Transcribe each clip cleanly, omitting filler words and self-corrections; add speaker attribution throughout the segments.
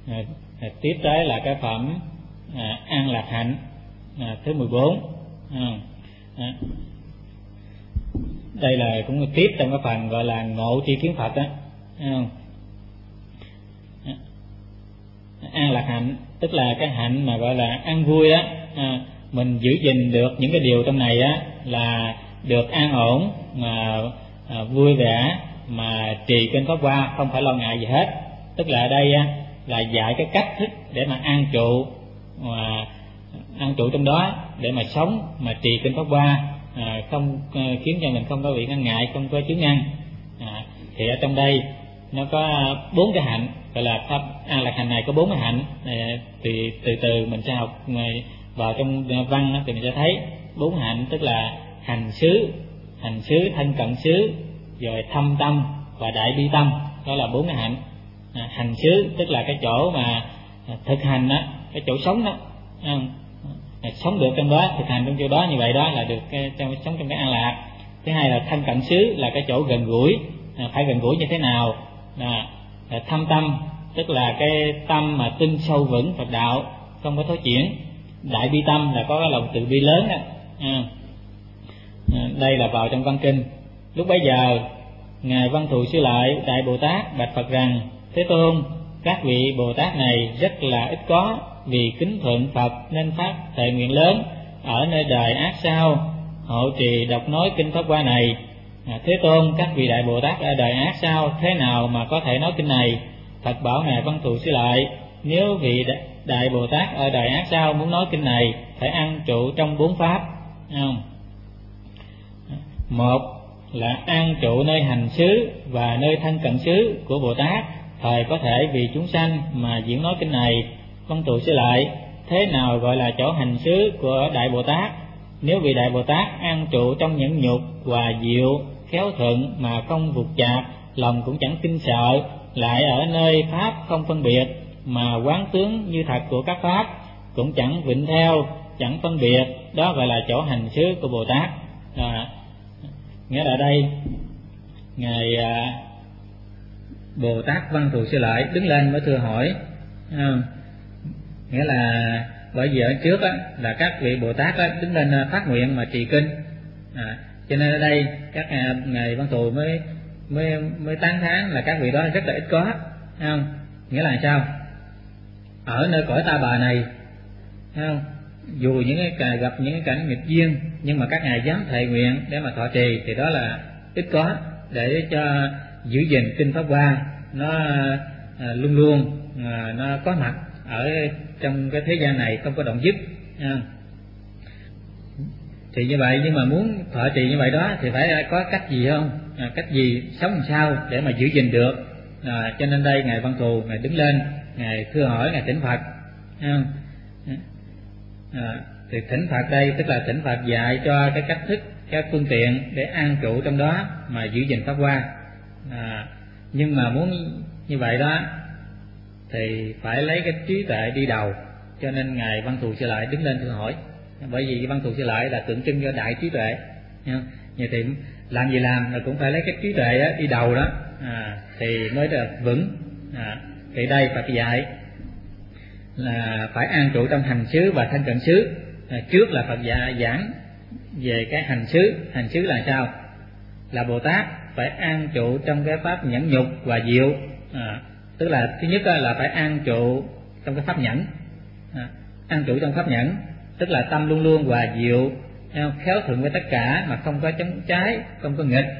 Speaker 1: Tiếp tới là cái phẩm an lạc hạnh thứ 14. Đây là cũng tiếp trong cái phần gọi là ngộ tri kiến Phật đó. An lạc hạnh tức là cái hạnh mà gọi là an vui đó. Mình giữ gìn được những cái điều trong này á là được an ổn mà vui vẻ, mà trì kinh Pháp Hoa không phải lo ngại gì hết. Tức là ở đây á là dạy cái cách thức để mà an trụ, mà an trụ trong đó để mà sống, mà trì kinh Pháp Hoa không khiến cho mình không có bị ngăn ngại, không có chướng ngăn. Thì ở trong đây nó có 4 cái hạnh, gọi là pháp an lạc hạnh này có 4 cái hạnh. Thì từ từ mình sẽ học vào trong văn thì mình sẽ thấy 4 hạnh, tức là hành xứ, thân cận xứ, rồi thâm tâm và đại bi tâm. Đó là 4 cái hạnh. Hành xứ tức là cái chỗ mà thực hành đó, cái chỗ sống đó, sống được trong đó, thực hành trong chỗ đó, như vậy đó là được sống trong cái an lạc. Thứ hai là thân cận xứ, là cái chỗ gần gũi, phải gần gũi như thế nào. Thâm tâm tức là cái tâm mà tin sâu vững Phật đạo, không có thối chuyển. Đại bi tâm là có cái lòng từ bi lớn đó. Đây là vào trong văn kinh. Lúc bấy giờ ngài Văn Thù Sư Lợi Đại Bồ Tát bạch Phật rằng: Thế Tôn, các vị Bồ Tát này rất là ít có, vì kính thuận Phật nên phát thệ nguyện lớn ở nơi đời ác sau hộ trì đọc nói kinh Pháp Hoa này. Thế Tôn, các vị Đại Bồ Tát ở đời ác sau thế nào mà có thể nói kinh này? Phật bảo ngài Văn Thù Sư Lợi: Nếu vị Đại Bồ Tát ở đời ác sau muốn nói kinh này, phải ăn trụ trong 4 pháp. Một là an trụ nơi hành xứ và nơi thân cận xứ của Bồ Tát, thời có thể vì chúng sanh mà diễn nói kinh này. Văn Thù Sư Lợi: Thế nào gọi là chỗ hành xứ của Đại Bồ Tát? Nếu vị Đại Bồ Tát an trụ trong nhẫn nhục, hòa diệu, khéo thuận mà không vụt chạc, lòng cũng chẳng kinh sợ, lại ở nơi pháp không phân biệt, mà quán tướng như thật của các pháp, cũng chẳng vịnh theo, chẳng phân biệt, đó gọi là chỗ hành xứ của Bồ Tát. Nghĩa là đây ngài Bồ Tát Văn Thù Sư Lợi đứng lên mới thưa hỏi. Nghĩa là bởi vì ở trước á, là các vị Bồ Tát á, đứng lên phát nguyện mà trì kinh, cho nên ở đây các ngài Văn Thù mới tán thán là các vị đó rất là ít có, không? Nghĩa là sao? Ở nơi cõi ta bà này, không? Dù những cái gặp những cái cảnh nghịch duyên, nhưng mà các ngài dám thệ nguyện để mà thọ trì, thì đó là ít có, để cho giữ gìn kinh Pháp Hoa nó luôn luôn nó có mặt ở trong cái thế gian này, không có đoạn dứt. Thì như vậy, nhưng mà muốn thọ trì như vậy đó thì phải có cách gì không? Cách gì sống làm sao để mà giữ gìn được? Cho nên đây ngài Văn Thù ngài đứng lên, ngài thưa hỏi, ngài thỉnh Phật. Thì thỉnh Phật đây tức là thỉnh Phật dạy cho cái cách thức, cái phương tiện để an trụ trong đó mà giữ gìn Pháp Hoa. Nhưng mà muốn như vậy đó thì phải lấy cái trí tuệ đi đầu, cho nên ngài Văn Thù Sư Lợi đứng lên thưa hỏi. Bởi vì Văn Thù Sư Lợi là tượng trưng cho đại trí tuệ, như thì làm gì làm là cũng phải lấy cái trí tuệ đó, đi đầu đó, thì mới được vững. Thì đây Phật dạy là phải an trụ trong hành xứ và thân cận xứ. Trước là Phật giảng về cái hành xứ là sao? Là Bồ Tát phải an trụ trong cái pháp nhẫn nhục và diệu. Tức là thứ nhất là phải an trụ trong cái pháp nhẫn. An trụ trong pháp nhẫn tức là tâm luôn luôn hòa diệu, khéo thuận với tất cả mà không có chống trái, không có nghịch.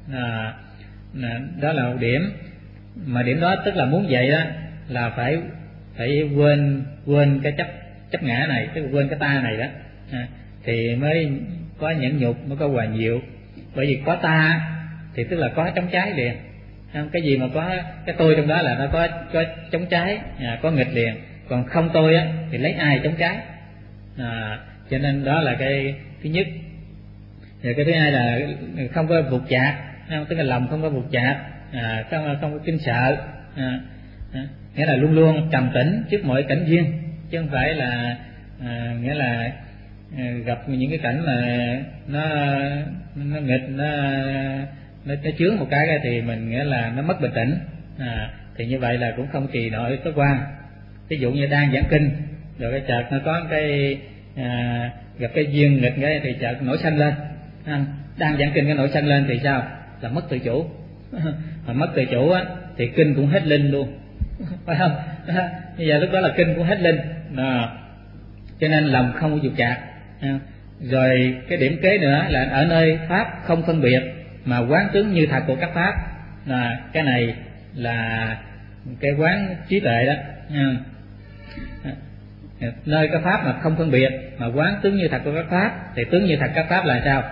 Speaker 1: Đó là một điểm. Mà điểm đó tức là muốn vậy đó là phải quên cái chấp ngã này, tức là quên cái ta này đó, thì mới có nhẫn nhục, mới có hòa diệu. Bởi vì có ta thì tức là có chống trái liền. Cái gì mà có cái tôi trong đó là nó có chống trái, có nghịch liền. Còn không tôi á thì lấy ai chống trái. Cho nên đó là cái thứ nhất. Rồi cái thứ hai là không có vụt chạc, tức là lòng không có vụt chạc, không có kinh sợ. Nghĩa là luôn luôn trầm tĩnh trước mọi cảnh duyên, chứ không phải là nghĩa là gặp những cái cảnh mà nó nghịch, nó chướng một cái thì mình nghĩa là nó mất bình tĩnh. Thì như vậy là cũng không trì nổi Pháp Hoa. ví dụ như đang giảng kinh rồi cái chợt nó có cái gặp cái duyên nghịch cái thì chợt nổi sân lên, đang giảng kinh cái nổi sân lên thì sao, là mất tự chủ. Mà mất tự chủ á thì kinh cũng hết linh luôn, phải không? Bây giờ lúc đó là kinh cũng hết linh, cho nên lòng không có dục chạc. Rồi cái điểm kế nữa là ở nơi pháp không phân biệt mà quán tướng như thật của các pháp, cái này là cái quán trí tuệ đó. Nơi các pháp mà không phân biệt mà quán tướng như thật của các pháp, thì tướng như thật các pháp là sao?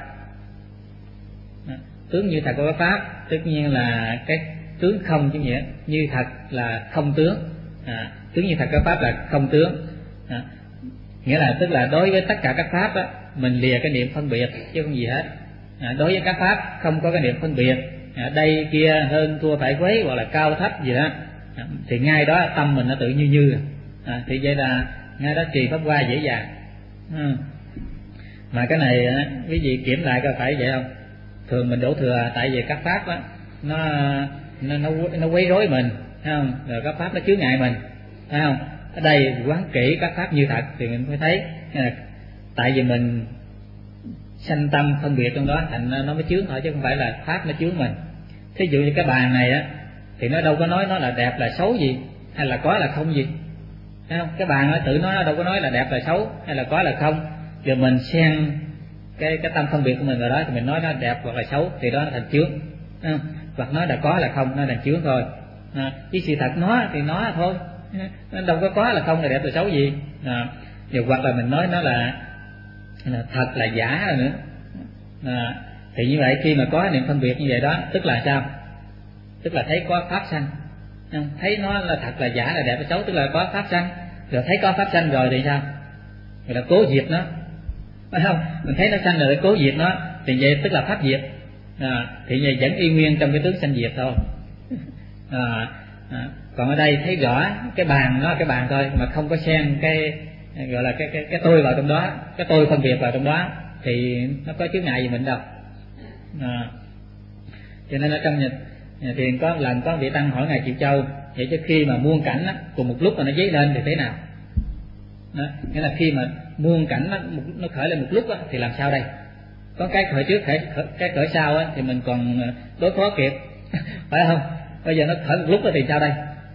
Speaker 1: Tướng như thật của các pháp tất nhiên là cái tướng không chứ nghĩa, như thật là không tướng. Tướng như thật các pháp là không tướng, nghĩa là tức là đối với tất cả các pháp á, mình lìa cái niệm phân biệt chứ không gì hết. Đối với các pháp không có cái niệm phân biệt, đây kia hơn thua phải quấy hoặc là cao thấp gì đó, thì ngay đó tâm mình nó tự như thì vậy là ngay đó trì pháp qua dễ dàng. Mà cái này quý vị kiểm lại coi phải vậy không? Thường mình đổ thừa tại vì các pháp á nó quấy rối mình, thấy không? Rồi các pháp nó chướng ngại mình, thấy không? Ở đây quán kỹ các pháp như thật thì mình mới thấy tại vì mình sanh tâm phân biệt trong đó thành nó mới chướng thôi, chứ không phải là pháp nó chướng mình. Thí dụ như cái bàn này á thì nó đâu có nói nó là đẹp là xấu gì, hay là có là không gì, thấy không? Cái bàn nó tự nó đâu có nói là đẹp là xấu hay là có là không, rồi mình xen cái tâm phân biệt của mình vào đó thì mình nói nó đẹp hoặc là xấu thì đó là thành chướng, hoặc nói là có là không nó là chướng thôi. Chứ sự thật nó thì nó thôi, nó đâu có là không là đẹp là xấu gì. Rồi hoặc là mình nói nó là thật là giả rồi nữa. Thì như vậy khi mà có niệm phân biệt như vậy đó, tức là sao? Tức là thấy có pháp sanh, thấy nó là thật là giả là đẹp là xấu, tức là có pháp sanh. Rồi thấy có pháp sanh rồi thì sao? Rồi là cố diệt nó, phải không? Mình thấy nó sanh rồi để cố diệt nó thì vậy tức là pháp diệt. Thì vậy vẫn y nguyên trong cái tướng sanh diệt thôi. Còn ở đây thấy rõ cái bàn nó là cái bàn thôi, mà không có xen cái gọi là cái tôi vào trong đó, cái tôi phân biệt vào trong đó thì nó có chướng ngại gì mình đâu. Cho nên ở trong nhà thiền có một lần có vị tăng hỏi ngài Triệu Châu, vậy chứ khi mà muôn cảnh á, cùng một lúc mà nó dấy lên thì thế nào? Nghĩa là khi mà muôn cảnh nó khởi lên một lúc á, thì làm sao đây? Có cái khởi trước, cái khởi sau á, thì mình còn đối phó kịp, phải không? Bây giờ nó khởi một lúc á, thì sao đây?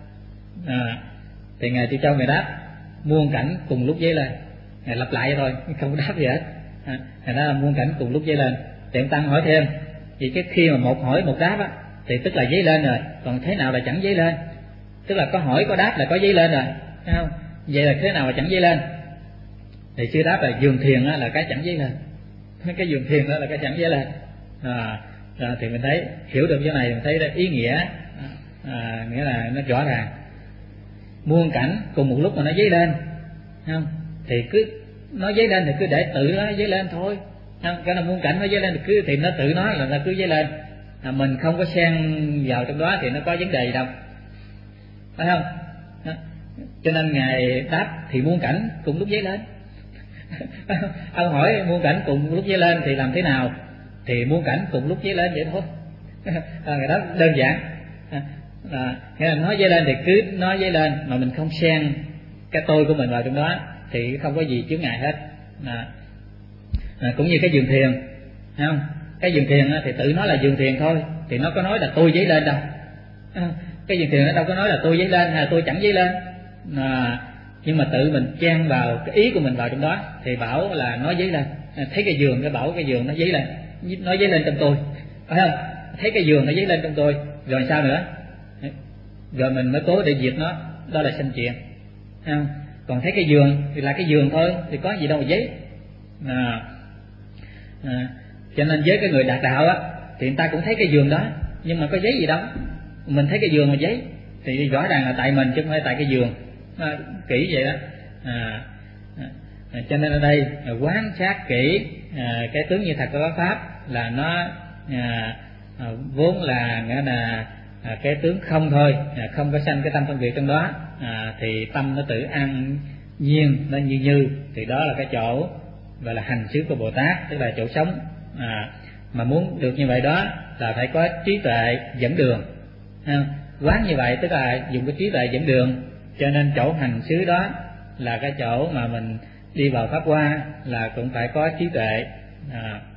Speaker 1: Thì ngài Triệu Châu ngài đáp muôn cảnh cùng lúc dấy lên. Ngài lặp lại thôi, không có đáp gì hết. Ngài nói là muôn cảnh cùng lúc dấy lên. Tiệm tăng hỏi thêm, vì cái khi mà một hỏi một đáp á, thì tức là dấy lên rồi, còn thế nào là chẳng dấy lên? Tức là có hỏi có đáp là có dấy lên rồi, thấy không? Vậy là thế nào là chẳng dấy lên? Thì sư đáp là giường thiền á, là cái chẳng dấy lên. Cái giường thiền đó là cái chẳng dấy lên. Thì mình thấy hiểu được chỗ này, mình thấy ý nghĩa, nghĩa là nó rõ ràng. Muôn cảnh cùng một lúc mà nó dấy lên, không? Thì cứ nó dấy lên thì cứ để tự nó dấy lên thôi, không? Cái là muôn cảnh nó dấy lên thì nó tự nó là nó cứ dấy lên, mình không có xen vào trong đó thì nó có vấn đề gì đâu, phải không? Cho nên ngài đáp thì muôn cảnh cùng lúc dấy lên. Ông hỏi muôn cảnh cùng lúc dấy lên thì làm thế nào? Thì muôn cảnh cùng lúc dấy lên vậy thôi. Ngài đáp đơn giản. Nghĩa là nói dấy lên thì cứ nói dấy lên, mà mình không xen cái tôi của mình vào trong đó thì không có gì chướng ngại hết. Cũng như cái giường thiền, thấy không? Cái giường thiền thì tự nó là giường thiền thôi, thì nó có nói là tôi dấy lên đâu. Cái giường thiền nó đâu có nói là tôi dấy lên hay là tôi chẳng dấy lên. Nhưng mà tự mình chen vào cái ý của mình vào trong đó thì bảo là nó dấy lên. Thấy cái giường, cái bảo cái giường nó dấy lên, nó dấy lên trong tôi, phải không? Thấy cái giường nó dấy lên trong tôi, rồi sao nữa? Rồi mình mới cố để diệt nó, đó là sanh chuyện, thấy không? Còn thấy cái giường thì là cái giường thôi, thì có gì đâu mà dấy. Cho nên với cái người đạt đạo á, thì người ta cũng thấy cái giường đó, nhưng mà có giấy gì đâu. Mình thấy cái giường mà giấy thì rõ ràng là tại mình chứ không phải tại cái giường. Kỹ vậy đó. Cho nên ở đây quán sát kỹ cái tướng như thật của các pháp là nó vốn là nghĩa là cái tướng không thôi, không có sanh cái tâm phân biệt trong đó, thì tâm nó tự an nhiên, nó như thì đó là cái chỗ gọi là hành xứ của Bồ Tát, tức là chỗ sống. Mà muốn được như vậy đó là phải có trí tuệ dẫn đường. Quán như vậy tức là dùng cái trí tuệ dẫn đường, cho nên chỗ hành xứ đó là cái chỗ mà mình đi vào pháp hoa là cũng phải có trí tuệ.